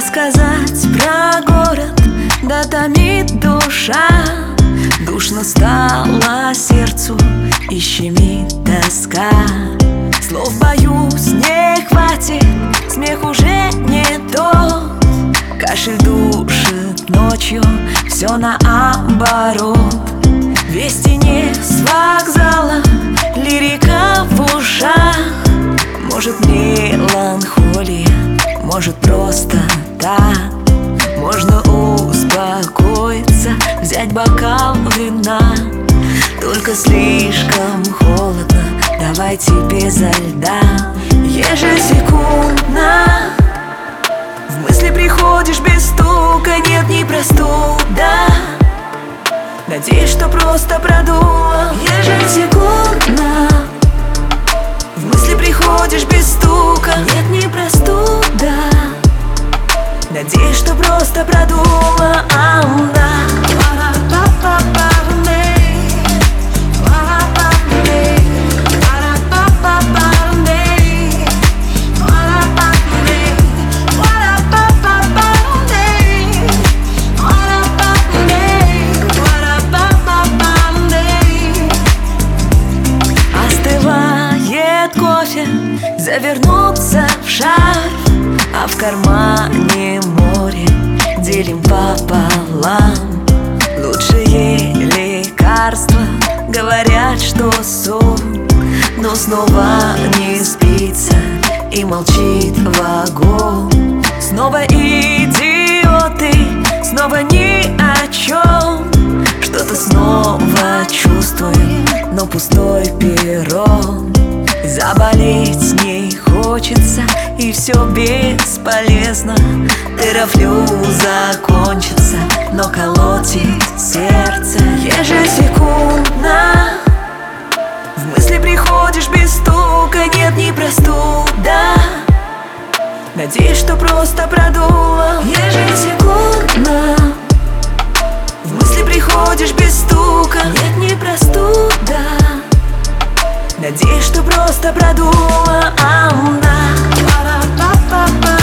Рассказать про город, да томит душа. Душно стало сердцу и щемит тоска. Слов боюсь, не хватит, смех уже не тот. Кашель душит ночью, все наоборот. Вести не с вокзала, лирика в ушах. Может, меланхолия, может, просто так. Можно успокоиться, взять бокал вина. Только слишком холодно, давайте безо льда. Ежесекундно в мысли приходишь без стука. Нет, не простуда, надеюсь, что просто продуло. Ежесекундно в мысли приходишь без стука. Нет, не простуда, надеюсь, что просто продуло. Остывает кофе, завернуться в шарф, а в кармане море делим пополам. Лучшие лекарства говорят, что сон, но снова не спится и молчит вагон. Снова идиоты, снова ни о чем. Что-то снова чувствуем, но пустой перрон. Заболеть не хочется, и все бесполезно. Тороплю закончится, но колотит сердце. Ежесекундно в мысли приходишь без стука. Нет, не простуда, надеюсь, что просто продуло. Ежесекундно в мысли приходишь без стука. Нет, не простуда, надеюсь, что просто продуло.